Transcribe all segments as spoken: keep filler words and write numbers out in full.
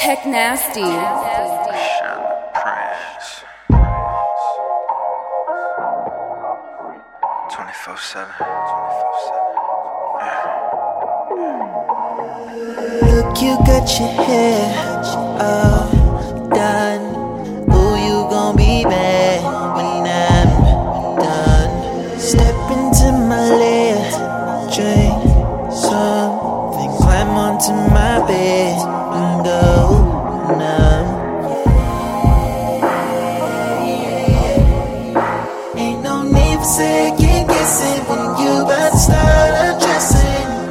Tech Nasty. twenty-four seven. Look, you got your hair all done. Ooh, you gon' be mad when I'm done. Step into my lair, drink something, climb onto my bed and go numb. Ain't no need for second guessing when you about to start undressing.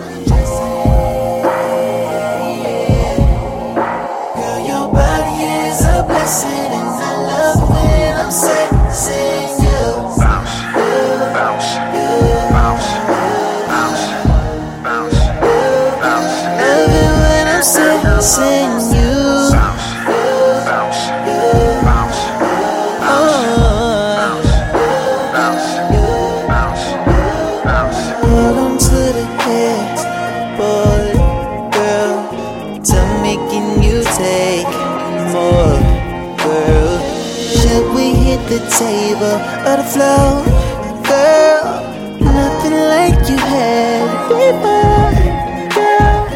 And I love when I'm sexing you. Bounce, bounce, bounce, bounce, bounce, bounce. Love it when I'm sexing you. Bounce, bounce, bounce, bounce, bounce, bounce. Hold on to the head, boy, girl. Tell me, can you take more? Girl, should we hit the table or the floor? Girl, nothing like you had before. Girl,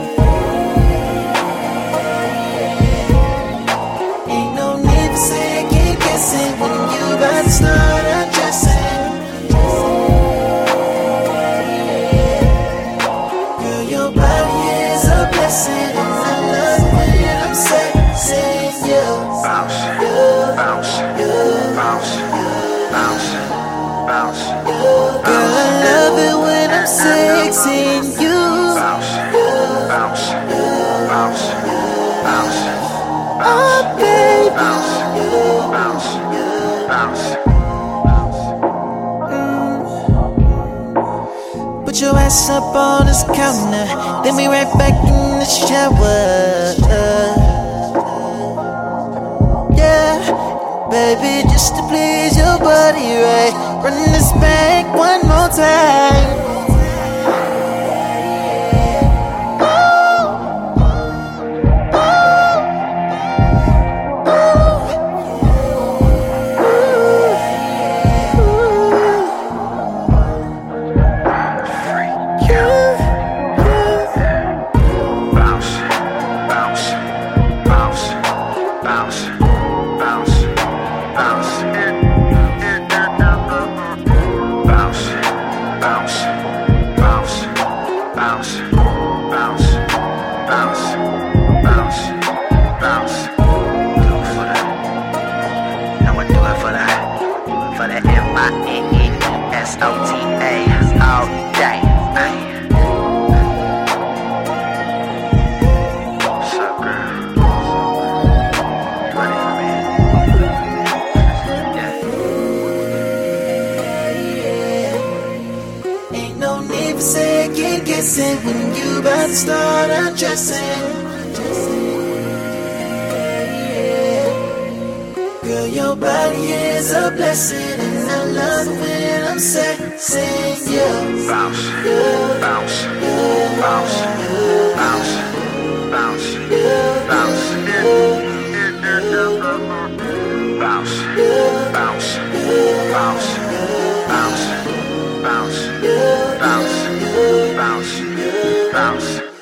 ain't no need for second guessing when you about to start undressing. Girl, your body is a blessing, and I love when I'm sexing you. Bounce, bounce, bounce, bounce, bounce. Girl, I love it when I'm sexing you. Bounce, bounce, bounce, bounce, Oh, baby. bounce, bounce, bounce. Put your ass up on this counter, then we right back in the shower. Yeah, baby, just to please your body right. Run this back one more time. S O T A all day. What's up, girl? You ready for me? Yeah. Ain't no need for second guessing when you about to start undressing. Girl, your body is a blessing, and I love when I'm sexing you. Bounce, bounce, bounce, bounce, bounce, bounce, bounce, bounce, bounce, bounce, bounce, bounce, bounce, bounce.